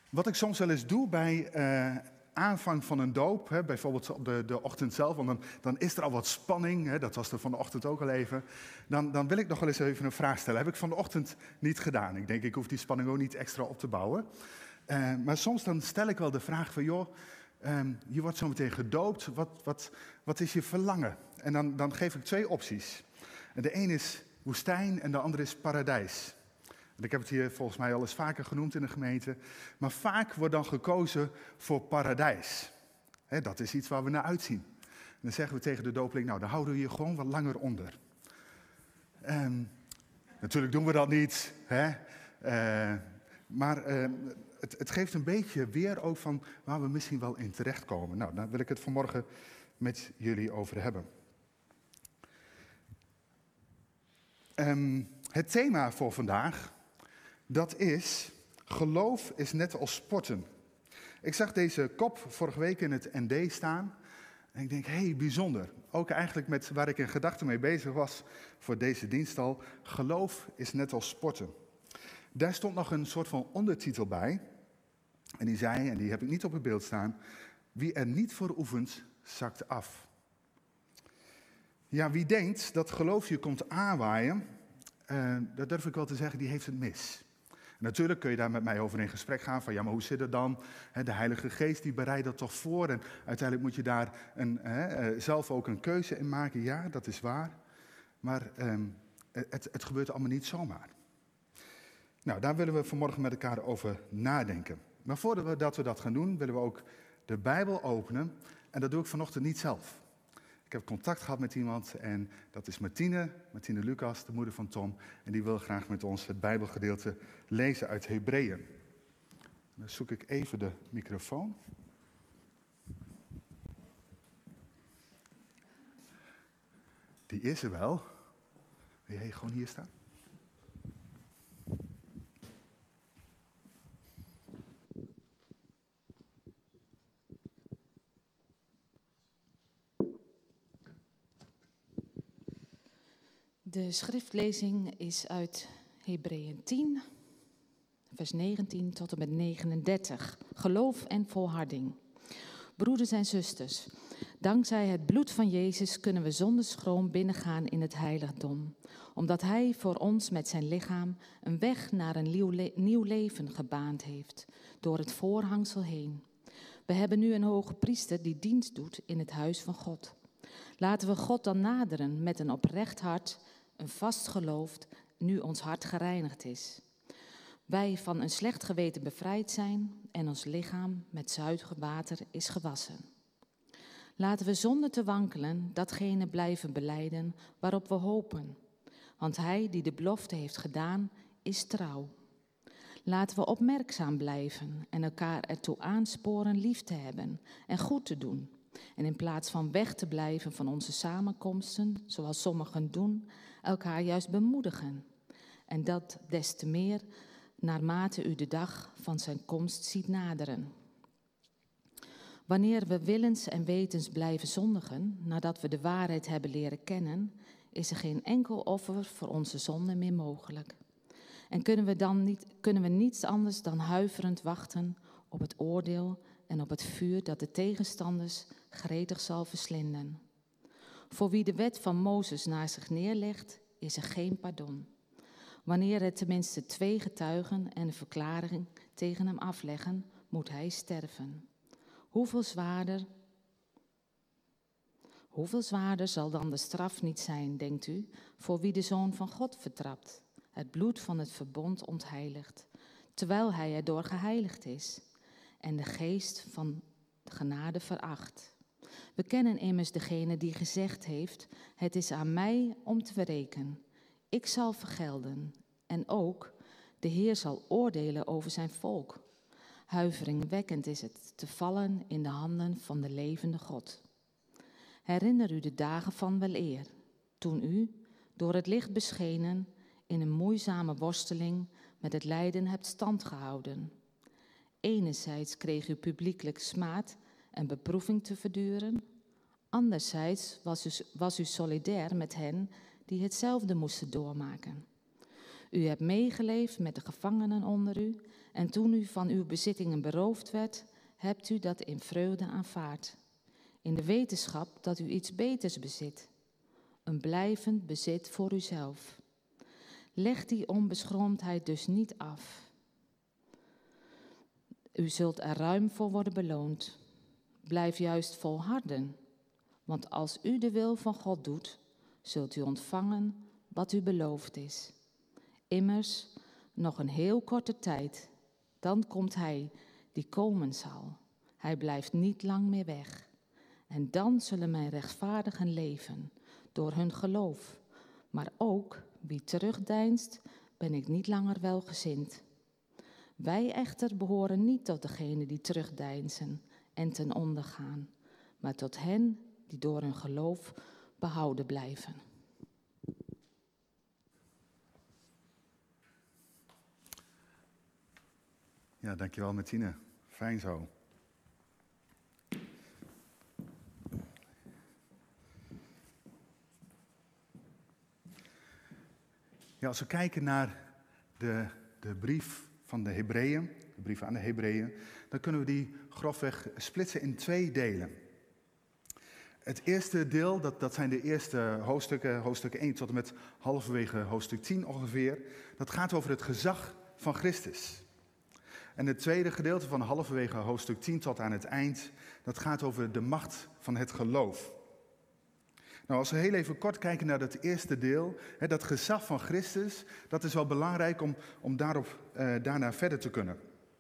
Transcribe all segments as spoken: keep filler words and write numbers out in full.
Wat ik soms wel eens doe bij uh, aanvang van een doop, hè, bijvoorbeeld op de, de ochtend zelf, want dan, dan is er al wat spanning, hè, dat was er vanochtend ook al even. Dan, dan wil ik nog wel eens even een vraag stellen. Heb ik vanochtend niet gedaan. Ik denk, ik hoef die spanning ook niet extra op te bouwen. Uh, maar soms dan stel ik wel de vraag van, joh, um, je wordt zo meteen gedoopt, wat, wat, wat is je verlangen? En dan, dan geef ik twee opties. En de een is woestijn en de andere is paradijs. Ik heb het hier volgens mij al eens vaker genoemd in de gemeente. Maar vaak wordt dan gekozen voor paradijs. He, dat is iets waar we naar uitzien. En dan zeggen we tegen de dopeling, nou, dan houden we je gewoon wat langer onder. Um, natuurlijk doen we dat niet. Hè? Uh, maar uh, het, het geeft een beetje weer ook van waar we misschien wel in terechtkomen. Nou, daar wil ik het vanmorgen met jullie over hebben. Um, het thema voor vandaag, dat is, geloof is net als sporten. Ik zag deze kop vorige week in het N D staan. En ik denk, hé, hey, bijzonder. Ook eigenlijk met waar ik in gedachten mee bezig was voor deze dienst al. Geloof is net als sporten. Daar stond nog een soort van ondertitel bij. En die zei, en die heb ik niet op het beeld staan, wie er niet voor oefent, zakt af. Ja, wie denkt dat geloof je komt aanwaaien, uh, dat durf ik wel te zeggen, die heeft het mis. Natuurlijk kun je daar met mij over in gesprek gaan van ja, maar hoe zit het dan? De Heilige Geest die bereidt dat toch voor en uiteindelijk moet je daar een, he, zelf ook een keuze in maken. Ja, dat is waar, maar um, het, het gebeurt allemaal niet zomaar. Nou, daar willen we vanmorgen met elkaar over nadenken. Maar voordat we dat, we dat gaan doen, willen we ook de Bijbel openen en dat doe ik vanochtend niet zelf. Ik heb contact gehad met iemand en dat is Martine, Martine Lucas, de moeder van Tom. En die wil graag met ons het Bijbelgedeelte lezen uit Hebreeën. Dan zoek ik even de microfoon. Die is er wel. Wil jij gewoon hier staan? De schriftlezing is uit Hebreeën tien, vers negentien tot en met negenendertig. Geloof en volharding. Broeders en zusters, dankzij het bloed van Jezus kunnen we zonder schroom binnengaan in het heiligdom. Omdat Hij voor ons met zijn lichaam een weg naar een nieuw, le- nieuw leven gebaand heeft, door het voorhangsel heen. We hebben nu een hoge priester die dienst doet in het huis van God. Laten we God dan naderen met een oprecht hart, een vast geloof, nu ons hart gereinigd is. Wij van een slecht geweten bevrijd zijn en ons lichaam met zuiver water is gewassen. Laten we zonder te wankelen datgene blijven belijden waarop we hopen. Want Hij die de belofte heeft gedaan, is trouw. Laten we opmerkzaam blijven en elkaar ertoe aansporen lief te hebben en goed te doen. En in plaats van weg te blijven van onze samenkomsten, zoals sommigen doen, elkaar juist bemoedigen. En dat des te meer naarmate u de dag van zijn komst ziet naderen. Wanneer we willens en wetens blijven zondigen, nadat we de waarheid hebben leren kennen, is er geen enkel offer voor onze zonde meer mogelijk. En kunnen we dan niet, kunnen we niets anders dan huiverend wachten op het oordeel en op het vuur dat de tegenstanders gretig zal verslinden. Voor wie de wet van Mozes naar zich neerlegt, is er geen pardon. Wanneer er tenminste twee getuigen en een verklaring tegen hem afleggen, moet hij sterven. Hoeveel zwaarder, hoeveel zwaarder zal dan de straf niet zijn, denkt u, voor wie de Zoon van God vertrapt, het bloed van het verbond ontheiligt, terwijl hij erdoor geheiligd is en de geest van genade veracht. We kennen immers degene die gezegd heeft, het is aan mij om te wreken. Ik zal vergelden en ook de Heer zal oordelen over zijn volk. Huiveringwekkend is het te vallen in de handen van de levende God. Herinner u de dagen van weleer, toen u, door het licht beschenen, in een moeizame worsteling met het lijden hebt standgehouden. Enerzijds kreeg u publiekelijk smaad en beproeving te verduren. Anderzijds was u, was u solidair met hen die hetzelfde moesten doormaken. U hebt meegeleefd met de gevangenen onder u En toen u van uw bezittingen beroofd werd, hebt u dat in vreugde aanvaard. In de wetenschap dat u iets beters bezit. Een blijvend bezit voor uzelf. Leg die onbeschroomdheid dus niet af. U zult er ruim voor worden beloond. Blijf juist volharden. Want als u de wil van God doet, zult u ontvangen wat u beloofd is. Immers, nog een heel korte tijd, dan komt hij die komen zal. Hij blijft niet lang meer weg. En dan zullen mijn rechtvaardigen leven, door hun geloof. Maar ook, wie terugdeinst, ben ik niet langer welgezind. Wij echter behoren niet tot degenen die terugdeinzen en ten onder gaan, maar tot hen die door hun geloof behouden blijven. Ja, dankjewel Martine. Fijn zo. Ja, als we kijken naar de, de brief van de Hebreeën, de brief aan de Hebreeën, dan kunnen we die grofweg splitsen in twee delen. Het eerste deel, dat, dat zijn de eerste hoofdstukken, hoofdstuk één tot en met halverwege hoofdstuk tien ongeveer. Dat gaat over het gezag van Christus. En het tweede gedeelte van halverwege hoofdstuk tien tot aan het eind, dat gaat over de macht van het geloof. Nou, als we heel even kort kijken naar dat eerste deel, hè, dat gezag van Christus, dat is wel belangrijk om, om daarop, uh, daarna verder te kunnen.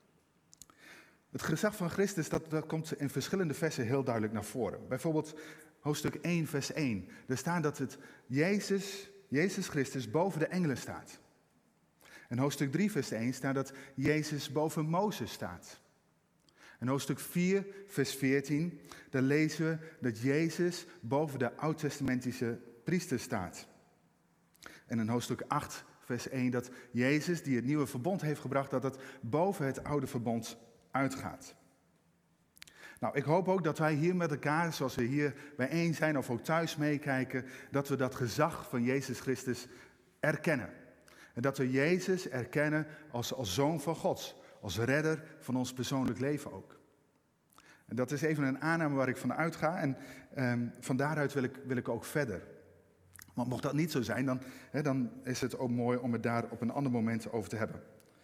Het gezag van Christus, dat, dat komt in verschillende versen heel duidelijk naar voren. Bijvoorbeeld hoofdstuk één, vers één. Daar staat dat het Jezus, Jezus Christus boven de engelen staat. In hoofdstuk drie, vers één staat dat Jezus boven Mozes staat. In hoofdstuk vier, vers veertien, daar lezen we dat Jezus boven de oud-testamentische priester staat. En in hoofdstuk acht, vers één, dat Jezus, die het nieuwe verbond heeft gebracht, dat het boven het oude verbond uitgaat. Nou, ik hoop ook dat wij hier met elkaar, zoals we hier bijeen zijn of ook thuis meekijken, dat we dat gezag van Jezus Christus erkennen. En dat we Jezus erkennen als, als Zoon van God, als redder van ons persoonlijk leven ook. En dat is even een aanname waar ik van uitga en um, van daaruit wil ik, wil ik ook verder. Want mocht dat niet zo zijn, dan, hè, dan is het ook mooi om het daar op een ander moment over te hebben.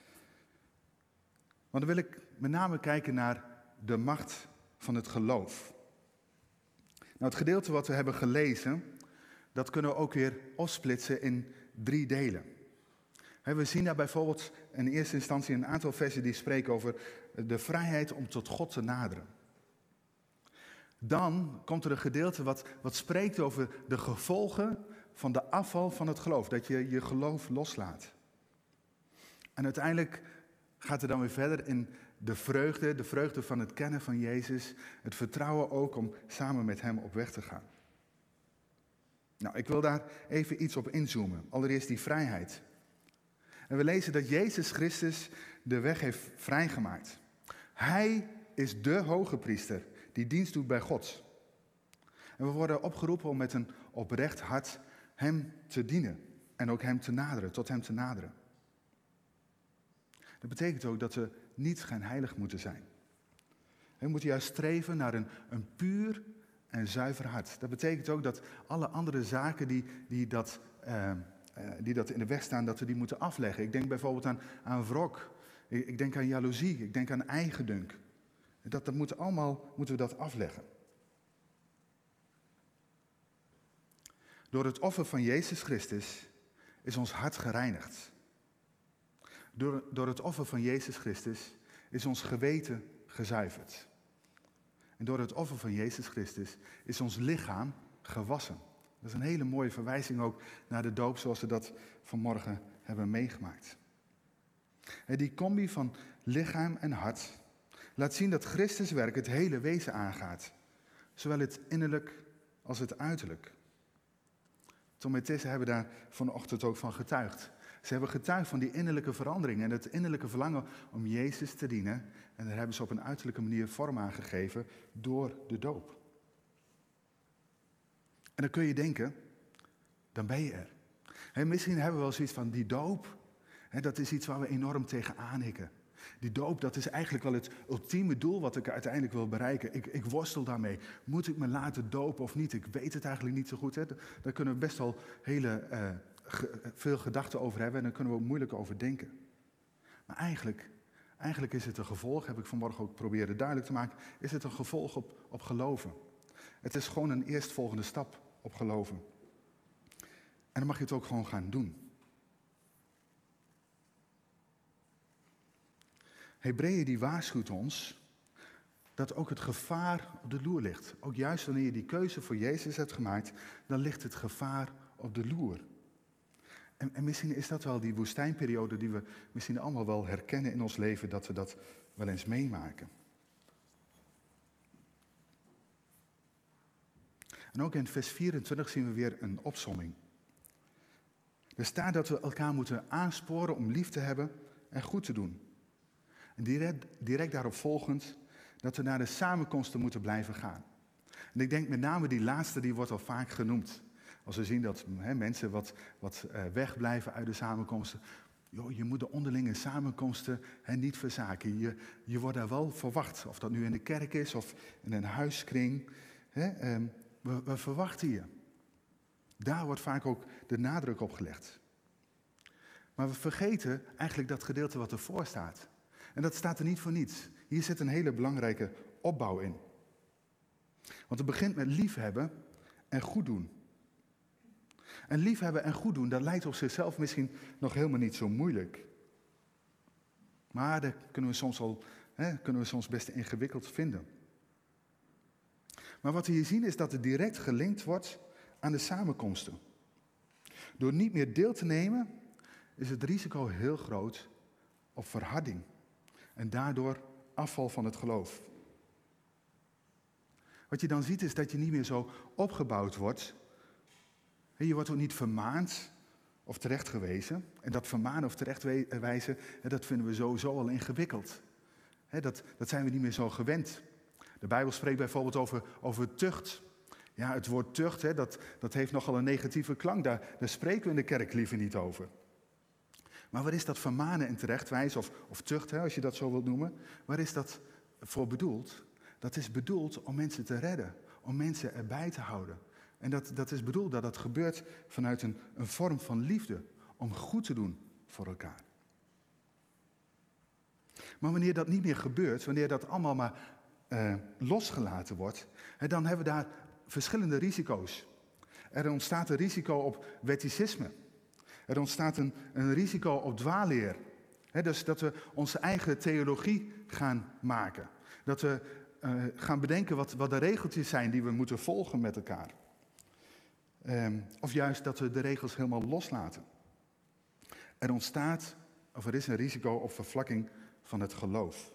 Want dan wil ik met name kijken naar de macht van het geloof. Nou, het gedeelte wat we hebben gelezen, dat kunnen we ook weer opsplitsen in drie delen. We zien daar bijvoorbeeld in eerste instantie een aantal versen die spreken over de vrijheid om tot God te naderen. Dan komt er een gedeelte wat, wat spreekt over de gevolgen van de afval van het geloof. Dat je je geloof loslaat. En uiteindelijk gaat er dan weer verder in de vreugde, de vreugde van het kennen van Jezus. Het vertrouwen ook om samen met hem op weg te gaan. Nou, ik wil daar even iets op inzoomen. Allereerst die vrijheid. En we lezen dat Jezus Christus de weg heeft vrijgemaakt. Hij is de hoge priester die dienst doet bij God. En we worden opgeroepen om met een oprecht hart hem te dienen. En ook hem te naderen, tot hem te naderen. Dat betekent ook dat we niet schijnheilig moeten zijn. We moeten juist streven naar een, een puur en zuiver hart. Dat betekent ook dat alle andere zaken die, die, dat, uh, uh, die dat in de weg staan, dat we die moeten afleggen. Ik denk bijvoorbeeld aan, aan wrok. Ik, ik denk aan jaloezie. Ik denk aan eigendunk. Dat, dat moet allemaal moeten we dat afleggen. Door het offer van Jezus Christus is ons hart gereinigd. Door, door het offer van Jezus Christus is ons geweten gezuiverd. En door het offer van Jezus Christus is ons lichaam gewassen. Dat is een hele mooie verwijzing ook naar de doop zoals we dat vanmorgen hebben meegemaakt. En die combi van lichaam en hart laat zien dat Christus werk het hele wezen aangaat. Zowel het innerlijk als het uiterlijk. Tom en Tessa hebben daar vanochtend ook van getuigd. Ze hebben getuigd van die innerlijke verandering en het innerlijke verlangen om Jezus te dienen. En daar hebben ze op een uiterlijke manier vorm aan gegeven door de doop. En dan kun je denken, dan ben je er. He, misschien hebben we wel zoiets van die doop. He, dat is iets waar we enorm tegen aanhikken. Die doop, dat is eigenlijk wel het ultieme doel wat ik uiteindelijk wil bereiken. Ik, ik worstel daarmee. Moet ik me laten dopen of niet? Ik weet het eigenlijk niet zo goed. Hè? Daar kunnen we best wel hele, uh, ge, veel gedachten over hebben en daar kunnen we ook moeilijk over denken. Maar eigenlijk, eigenlijk is het een gevolg, heb ik vanmorgen ook proberen duidelijk te maken, is het een gevolg op, op geloven. Het is gewoon een eerstvolgende stap op geloven. En dan mag je het ook gewoon gaan doen. Hebreeën die waarschuwt ons dat ook het gevaar op de loer ligt. Ook juist wanneer je die keuze voor Jezus hebt gemaakt, dan ligt het gevaar op de loer. En, en misschien is dat wel die woestijnperiode die we misschien allemaal wel herkennen in ons leven, dat we dat wel eens meemaken. En ook in vers vierentwintig zien we weer een opsomming. Er staat dat we elkaar moeten aansporen om lief te hebben en goed te doen. En direct, direct daarop volgend dat we naar de samenkomsten moeten blijven gaan. En ik denk met name die laatste, die wordt al vaak genoemd. Als we zien dat he, mensen wat, wat uh, wegblijven uit de samenkomsten. Joh, je moet de onderlinge samenkomsten he, niet verzaken. Je, je wordt daar wel verwacht. Of dat nu in de kerk is of in een huiskring. He, um, we, we verwachten je. Daar wordt vaak ook de nadruk op gelegd. Maar we vergeten eigenlijk dat gedeelte wat ervoor staat. En dat staat er niet voor niets. Hier zit een hele belangrijke opbouw in. Want het begint met liefhebben en goed doen. En liefhebben en goed doen, dat lijkt op zichzelf misschien nog helemaal niet zo moeilijk. Maar dat kunnen we soms, al, hè, kunnen we soms best ingewikkeld vinden. Maar wat we hier zien is dat het direct gelinkt wordt aan de samenkomsten. Door niet meer deel te nemen is het risico heel groot op verharding. En daardoor afval van het geloof. Wat je dan ziet is dat je niet meer zo opgebouwd wordt. Je wordt ook niet vermaand of terechtgewezen. En dat vermanen of terechtwijzen, dat vinden we sowieso al ingewikkeld. Dat, dat zijn we niet meer zo gewend. De Bijbel spreekt bijvoorbeeld over, over tucht. Ja, het woord tucht, hè, dat, dat heeft nogal een negatieve klank. Daar, daar spreken we in de kerk liever niet over. Maar waar is dat vermanen en terechtwijzen, of, of tucht, hè, als je dat zo wilt noemen, waar is dat voor bedoeld? Dat is bedoeld om mensen te redden, om mensen erbij te houden. En dat, dat is bedoeld dat dat gebeurt vanuit een, een vorm van liefde, om goed te doen voor elkaar. Maar wanneer dat niet meer gebeurt, wanneer dat allemaal maar uh, losgelaten wordt, hè, dan hebben we daar verschillende risico's. Er ontstaat een risico op wetticisme. Er ontstaat een, een risico op dwaalleer. He, dus dat we onze eigen theologie gaan maken. Dat we uh, gaan bedenken wat, wat de regeltjes zijn die we moeten volgen met elkaar. Um, of juist dat we de regels helemaal loslaten. Er ontstaat, of er is een risico op vervlakking van het geloof.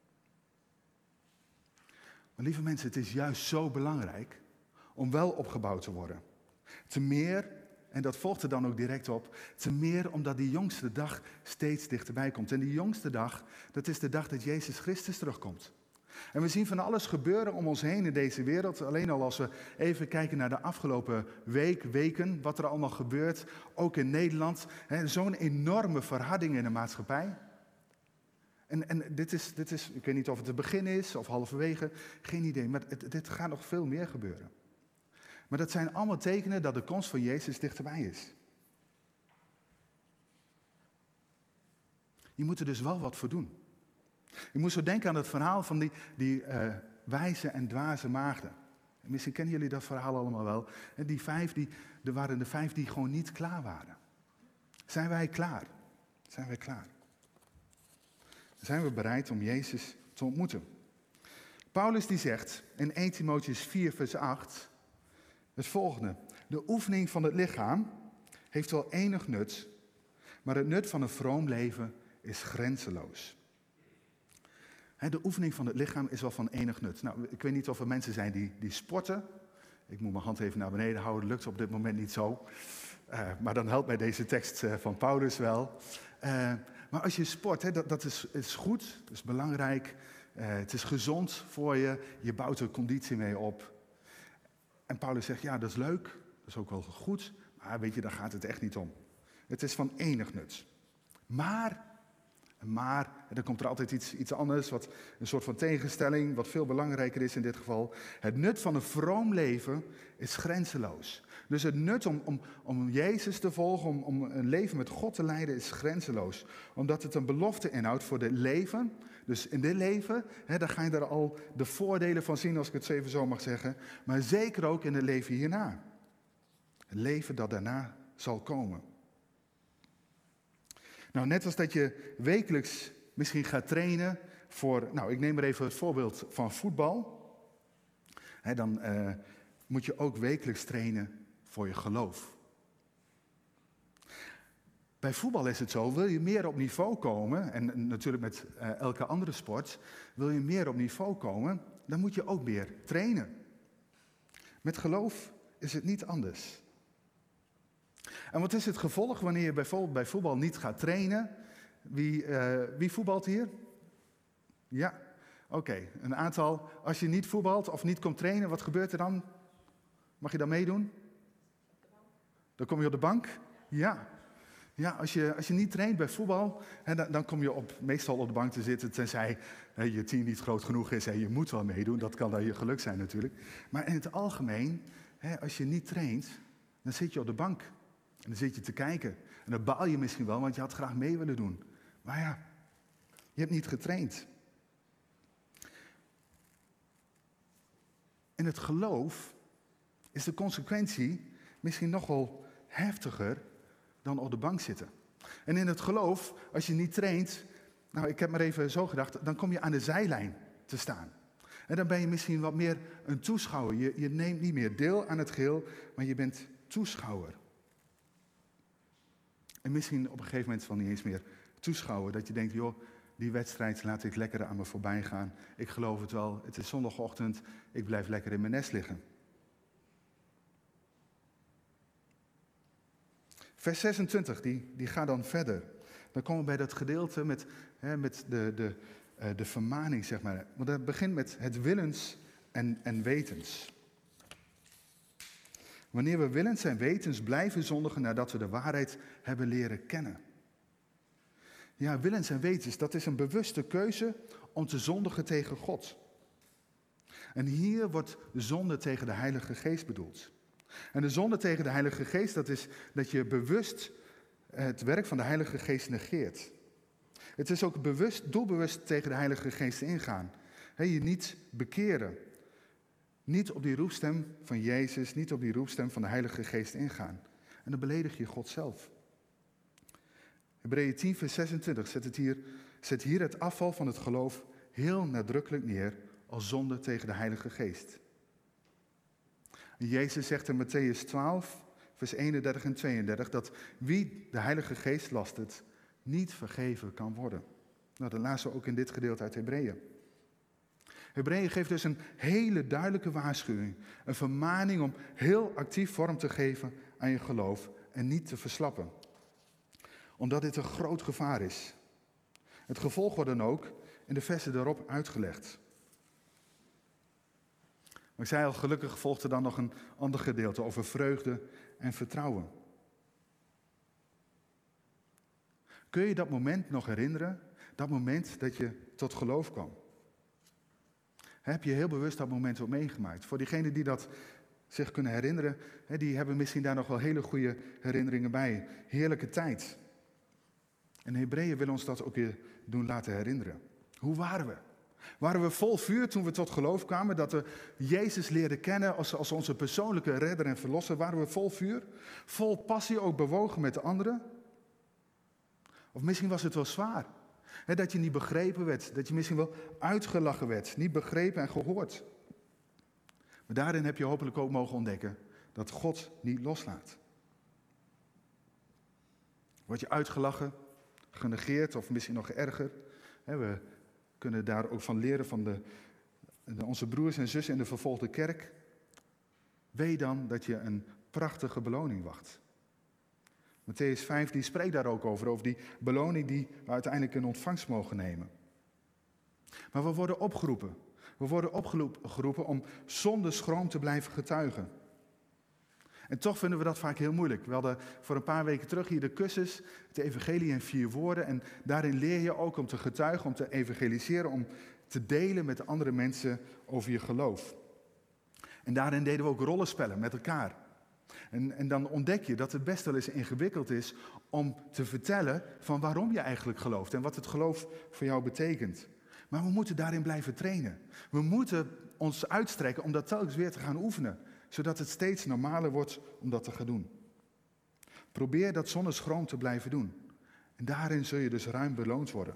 Maar lieve mensen, het is juist zo belangrijk om wel opgebouwd te worden. Te meer, en dat volgt er dan ook direct op, te meer omdat die jongste dag steeds dichterbij komt. En die jongste dag, dat is de dag dat Jezus Christus terugkomt. En we zien van alles gebeuren om ons heen in deze wereld. Alleen al als we even kijken naar de afgelopen week, weken, wat er allemaal gebeurt. Ook in Nederland. Hè, zo'n enorme verharding in de maatschappij. En, en dit, is, dit is, ik weet niet of het het begin is of halverwege, geen idee. Maar het, dit gaat nog veel meer gebeuren. Maar dat zijn allemaal tekenen dat de komst van Jezus dichterbij is. Je moet er dus wel wat voor doen. Je moet zo denken aan het verhaal van die, die uh, wijze en dwaze maagden. Misschien kennen jullie dat verhaal allemaal wel. En die vijf, die, er waren de vijf die gewoon niet klaar waren. Zijn wij klaar? Zijn wij klaar? Zijn we bereid om Jezus te ontmoeten? Paulus die zegt in eerste Timotheüs vier vers acht het volgende. De oefening van het lichaam heeft wel enig nut, maar het nut van een vroom leven is grenzeloos. He, de oefening van het lichaam is wel van enig nut. Nou, ik weet niet of er mensen zijn die, die sporten. Ik moet mijn hand even naar beneden houden, lukt op dit moment niet zo. Uh, maar dan helpt mij deze tekst uh, van Paulus wel. Uh, maar als je sport, he, dat, dat is, is goed, dat is belangrijk. Uh, het is gezond voor je, je bouwt er conditie mee op. En Paulus zegt, ja, dat is leuk, dat is ook wel goed. Maar weet je, daar gaat het echt niet om. Het is van enig nut. Maar Maar, en dan komt er altijd iets, iets anders, wat, een soort van tegenstelling, wat veel belangrijker is in dit geval. Het nut van een vroom leven is grenzeloos. Dus het nut om, om, om Jezus te volgen, om, om een leven met God te leiden, is grenzeloos. Omdat het een belofte inhoudt voor dit leven. Dus in dit leven, hè, daar ga je er al de voordelen van zien, als ik het zo even zo mag zeggen. Maar zeker ook in het leven hierna. Het leven dat daarna zal komen. Nou, net als dat je wekelijks misschien gaat trainen voor, nou, ik neem maar even het voorbeeld van voetbal. Hè, dan uh, moet je ook wekelijks trainen voor je geloof. Bij voetbal is het zo, wil je meer op niveau komen, en natuurlijk met uh, elke andere sport, wil je meer op niveau komen, dan moet je ook meer trainen. Met geloof is het niet anders. En wat is het gevolg wanneer je bijvoorbeeld bij voetbal niet gaat trainen? Wie, uh, wie voetbalt hier? Ja, oké. Okay. Een aantal. Als je niet voetbalt of niet komt trainen, wat gebeurt er dan? Mag je dan meedoen? Dan kom je op de bank? Ja. Ja, als je, als je niet traint bij voetbal, hè, dan, dan kom je op, meestal op de bank te zitten, tenzij hè, je team niet groot genoeg is en je moet wel meedoen. Dat kan dan je geluk zijn natuurlijk. Maar in het algemeen, hè, als je niet traint, dan zit je op de bank. En dan zit je te kijken. En dan baal je misschien wel, want je had graag mee willen doen. Maar ja, je hebt niet getraind. In het geloof is de consequentie misschien nog wel heftiger dan op de bank zitten. En in het geloof, als je niet traint, nou ik heb maar even zo gedacht, dan kom je aan de zijlijn te staan. En dan ben je misschien wat meer een toeschouwer. Je, je neemt niet meer deel aan het geheel, maar je bent toeschouwer. En misschien op een gegeven moment wel niet eens meer toeschouwen. Dat je denkt, joh, die wedstrijd laat ik lekker aan me voorbij gaan. Ik geloof het wel, het is zondagochtend, ik blijf lekker in mijn nest liggen. Vers zesentwintig, die, die gaat dan verder. Dan komen we bij dat gedeelte met, hè, met de, de, uh, de vermaning, zeg maar. Want dat begint met het willens en, en wetens. Wanneer we willens en wetens blijven zondigen nadat we de waarheid hebben leren kennen. Ja, willens en wetens, dat is een bewuste keuze om te zondigen tegen God. En hier wordt de zonde tegen de Heilige Geest bedoeld. En de zonde tegen de Heilige Geest, dat is dat je bewust het werk van de Heilige Geest negeert. Het is ook bewust, doelbewust tegen de Heilige Geest ingaan. He, je niet bekeren. Niet op die roepstem van Jezus, niet op die roepstem van de Heilige Geest ingaan. En dan beledig je God zelf. Hebreeën tien vers zesentwintig zet, het hier, zet hier het afval van het geloof heel nadrukkelijk neer als zonde tegen de Heilige Geest. En Jezus zegt in Mattheüs twaalf vers eenendertig en tweeëndertig dat wie de Heilige Geest lastert niet vergeven kan worden. Nou, dat lazen we ook in dit gedeelte uit Hebreeën. Hebreeën geeft dus een hele duidelijke waarschuwing. Een vermaning om heel actief vorm te geven aan je geloof en niet te verslappen. Omdat dit een groot gevaar is. Het gevolg wordt dan ook in de versen daarop uitgelegd. Maar ik zei al, gelukkig volgt er dan nog een ander gedeelte over vreugde en vertrouwen. Kun je dat moment nog herinneren? Dat moment dat je tot geloof kwam? Heb je heel bewust dat moment ook meegemaakt? Voor diegenen die dat zich kunnen herinneren, die hebben misschien daar nog wel hele goede herinneringen bij. Heerlijke tijd. En Hebreeën wil ons dat ook weer doen laten herinneren. Hoe waren we? Waren we vol vuur toen we tot geloof kwamen? Dat we Jezus leerden kennen als, als onze persoonlijke redder en verlosser? Waren we vol vuur? Vol passie, ook bewogen met de anderen? Of misschien was het wel zwaar. He, dat je niet begrepen werd. Dat je misschien wel uitgelachen werd. Niet begrepen en gehoord. Maar daarin heb je hopelijk ook mogen ontdekken dat God niet loslaat. Word je uitgelachen, genegeerd of misschien nog erger? He, we kunnen daar ook van leren van de, de, onze broers en zussen in de vervolgde kerk. Weet dan dat je een prachtige beloning wacht. Mattheüs vijf die spreekt daar ook over, over die beloning die we uiteindelijk in ontvangst mogen nemen. Maar we worden opgeroepen. We worden opgeroepen om zonder schroom te blijven getuigen. En toch vinden we dat vaak heel moeilijk. We hadden voor een paar weken terug hier de cursus, het evangelie in vier woorden. En daarin leer je ook om te getuigen, om te evangeliseren, om te delen met andere mensen over je geloof. En daarin deden we ook rollenspellen met elkaar. En, en dan ontdek je dat het best wel eens ingewikkeld is om te vertellen van waarom je eigenlijk gelooft en wat het geloof voor jou betekent. Maar we moeten daarin blijven trainen. We moeten ons uitstrekken om dat telkens weer te gaan oefenen, zodat het steeds normaler wordt om dat te gaan doen. Probeer dat zonder schroom te blijven doen. En daarin zul je dus ruim beloond worden.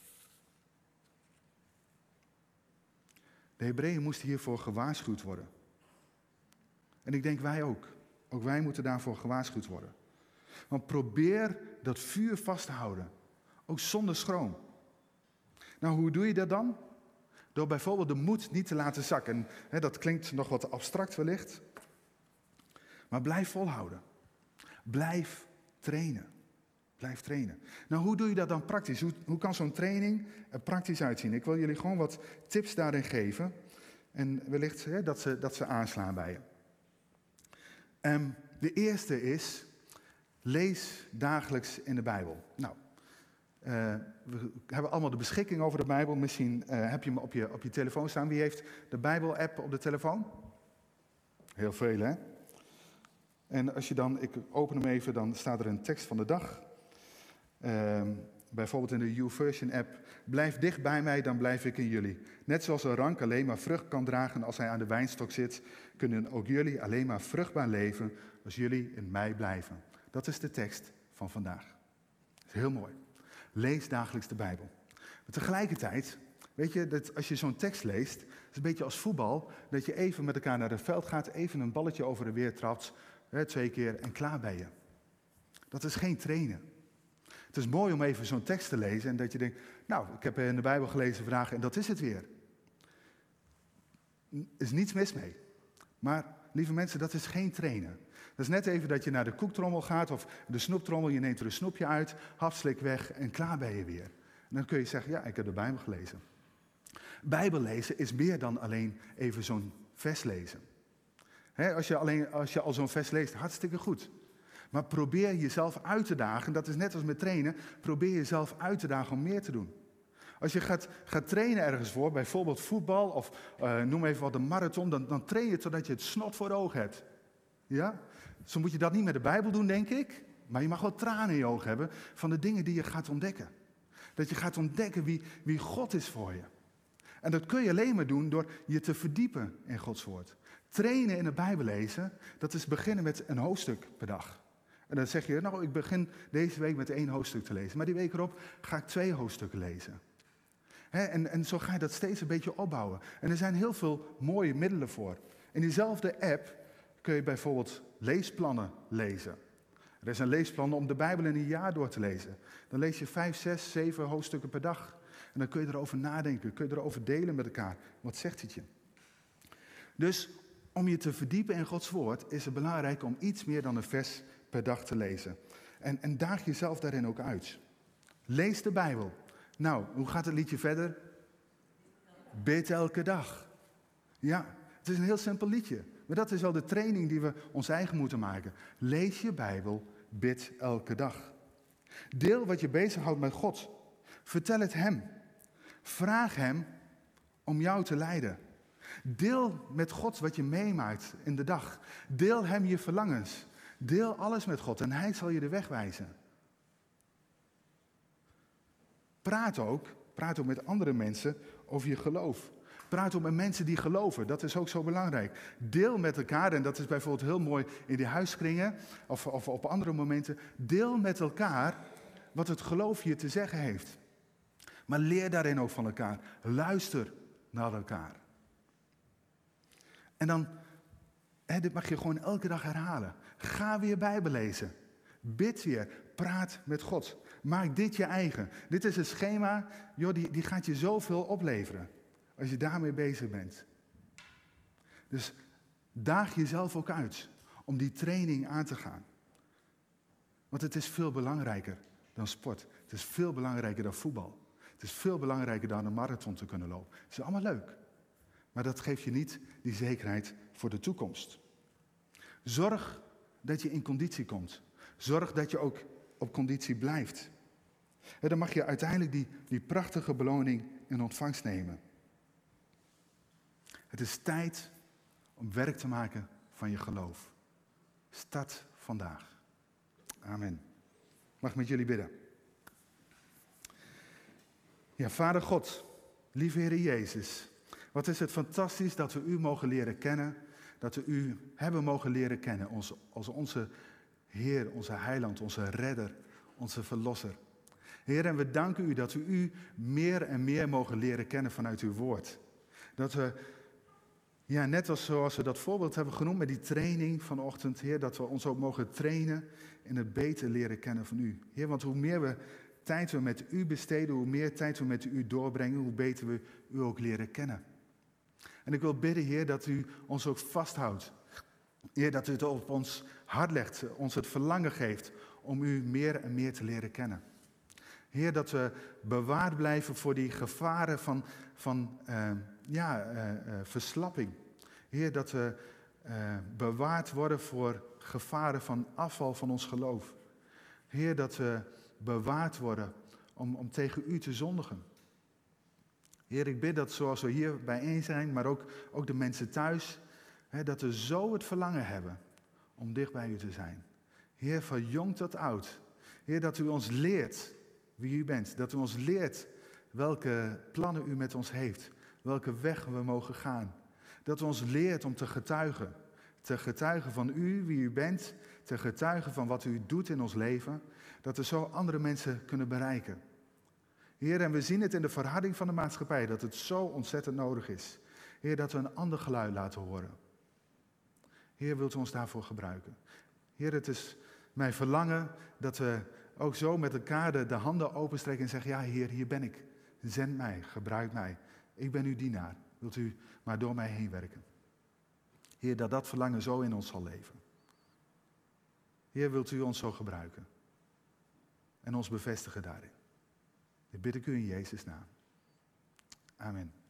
De Hebreeën moesten hiervoor gewaarschuwd worden. En ik denk wij ook. Ook wij moeten daarvoor gewaarschuwd worden. Want probeer dat vuur vast te houden. Ook zonder schroom. Nou, hoe doe je dat dan? Door bijvoorbeeld de moed niet te laten zakken. En, hè, dat klinkt nog wat abstract wellicht. Maar blijf volhouden. Blijf trainen. Blijf trainen. Nou, hoe doe je dat dan praktisch? Hoe, hoe kan zo'n training er praktisch uitzien? Ik wil jullie gewoon wat tips daarin geven. En wellicht hè, dat, ze, dat ze aanslaan bij je. Um, de eerste is, lees dagelijks in de Bijbel. Nou, uh, we hebben allemaal de beschikking over de Bijbel. Misschien uh, heb je hem op je, op je telefoon staan. Wie heeft de Bijbel-app op de telefoon? Heel veel, hè? En als je dan, ik open hem even, dan staat er een tekst van de dag. Uh, bijvoorbeeld in de YouVersion-app. Blijf dicht bij mij, dan blijf ik in jullie. Net zoals een rank alleen maar vrucht kan dragen als hij aan de wijnstok zit, kunnen ook jullie alleen maar vruchtbaar leven als jullie in mij blijven. Dat is de tekst van vandaag. Dat is heel mooi. Lees dagelijks de Bijbel. Maar tegelijkertijd, weet je, dat als je zo'n tekst leest, het is een beetje als voetbal, dat je even met elkaar naar het veld gaat, even een balletje over en weer trapt, hè, twee keer en klaar ben je. Dat is geen trainen. Het is mooi om even zo'n tekst te lezen en dat je denkt, nou, ik heb in de Bijbel gelezen vandaag en dat is het weer. Er is niets mis mee. Maar, lieve mensen, dat is geen trainen. Dat is net even dat je naar de koektrommel gaat of de snoeptrommel, je neemt er een snoepje uit, hapslik weg en klaar ben je weer. En dan kun je zeggen, ja, ik heb de Bijbel gelezen. Bijbel lezen is meer dan alleen even zo'n vers lezen. He, als, je alleen, als je al zo'n vers leest, hartstikke goed. Maar probeer jezelf uit te dagen, dat is net als met trainen, probeer jezelf uit te dagen om meer te doen. Als je gaat, gaat trainen ergens voor, bijvoorbeeld voetbal of uh, noem even wat een marathon, dan, dan train je totdat je het snot voor de ogen hebt. Ja? Zo moet je dat niet met de Bijbel doen, denk ik. Maar je mag wel tranen in je ogen hebben van de dingen die je gaat ontdekken. Dat je gaat ontdekken wie, wie God is voor je. En dat kun je alleen maar doen door je te verdiepen in Gods woord. Trainen in de Bijbel lezen, dat is beginnen met een hoofdstuk per dag. En dan zeg je, nou, ik begin deze week met één hoofdstuk te lezen. Maar die week erop ga ik twee hoofdstukken lezen. He, en, en zo ga je dat steeds een beetje opbouwen. En er zijn heel veel mooie middelen voor. In diezelfde app kun je bijvoorbeeld leesplannen lezen. Er is een leesplan om de Bijbel in een jaar door te lezen. Dan lees je vijf, zes, zeven hoofdstukken per dag. En dan kun je erover nadenken, kun je erover delen met elkaar. Wat zegt het je? Dus om je te verdiepen in Gods woord is het belangrijk om iets meer dan een vers per dag te lezen. En, en daag jezelf daarin ook uit. Lees de Bijbel. Nou, hoe gaat het liedje verder? Bid elke dag. Ja, het is een heel simpel liedje. Maar dat is wel de training die we ons eigen moeten maken. Lees je Bijbel, bid elke dag. Deel wat je bezighoudt met God. Vertel het hem. Vraag hem om jou te leiden. Deel met God wat je meemaakt in de dag. Deel hem je verlangens. Deel alles met God en hij zal je de weg wijzen. Praat ook, praat ook met andere mensen over je geloof. Praat ook met mensen die geloven, dat is ook zo belangrijk. Deel met elkaar, en dat is bijvoorbeeld heel mooi in die huiskringen of, of op andere momenten. Deel met elkaar wat het geloof je te zeggen heeft. Maar leer daarin ook van elkaar. Luister naar elkaar. En dan, hè, dit mag je gewoon elke dag herhalen. Ga weer Bijbel lezen. Bid weer. Praat met God. Maak dit je eigen. Dit is een schema, joh, die, die gaat je zoveel opleveren. Als je daarmee bezig bent. Dus daag jezelf ook uit om die training aan te gaan. Want het is veel belangrijker dan sport. Het is veel belangrijker dan voetbal. Het is veel belangrijker dan een marathon te kunnen lopen. Het is allemaal leuk. Maar dat geeft je niet die zekerheid voor de toekomst. Zorg dat je in conditie komt. Zorg dat je ook op conditie blijft. En dan mag je uiteindelijk die, die prachtige beloning in ontvangst nemen. Het is tijd om werk te maken van je geloof. Start vandaag. Amen. Mag ik met jullie bidden? Ja, Vader God, lieve Heer Jezus, wat is het fantastisch dat we u mogen leren kennen, dat we u hebben mogen leren kennen als, als onze Heer, onze Heiland, onze Redder, onze Verlosser. Heer, en we danken u dat we u meer en meer mogen leren kennen vanuit uw woord. Dat we, ja, net als zoals we dat voorbeeld hebben genoemd met die training vanochtend, Heer, dat we ons ook mogen trainen in het beter leren kennen van u. Heer, want hoe meer we tijd we met u besteden, hoe meer tijd we met u doorbrengen, hoe beter we u ook leren kennen. En ik wil bidden, Heer, dat u ons ook vasthoudt. Heer, dat u het op ons hart legt, ons het verlangen geeft om u meer en meer te leren kennen. Heer, dat we bewaard blijven voor die gevaren van, van uh, ja, uh, uh, verslapping. Heer, dat we uh, bewaard worden voor gevaren van afval van ons geloof. Heer, dat we bewaard worden om, om tegen u te zondigen. Heer, ik bid dat zoals we hier bijeen zijn, maar ook, ook de mensen thuis, hè, dat we zo het verlangen hebben om dicht bij u te zijn. Heer, van jong tot oud. Heer, dat u ons leert wie u bent. Dat u ons leert welke plannen u met ons heeft. Welke weg we mogen gaan. Dat u ons leert om te getuigen. Te getuigen van u, wie u bent. Te getuigen van wat u doet in ons leven. Dat we zo andere mensen kunnen bereiken. Heer, en we zien het in de verharding van de maatschappij. Dat het zo ontzettend nodig is. Heer, dat we een ander geluid laten horen. Heer, wilt u ons daarvoor gebruiken. Heer, het is mijn verlangen dat we ook zo met elkaar de, de handen openstrekken en zeggen, ja Heer, hier ben ik. Zend mij, gebruik mij. Ik ben uw dienaar. Wilt u maar door mij heen werken. Heer, dat dat verlangen zo in ons zal leven. Heer, wilt u ons zo gebruiken. En ons bevestigen daarin. Dit bid ik u in Jezus' naam. Amen.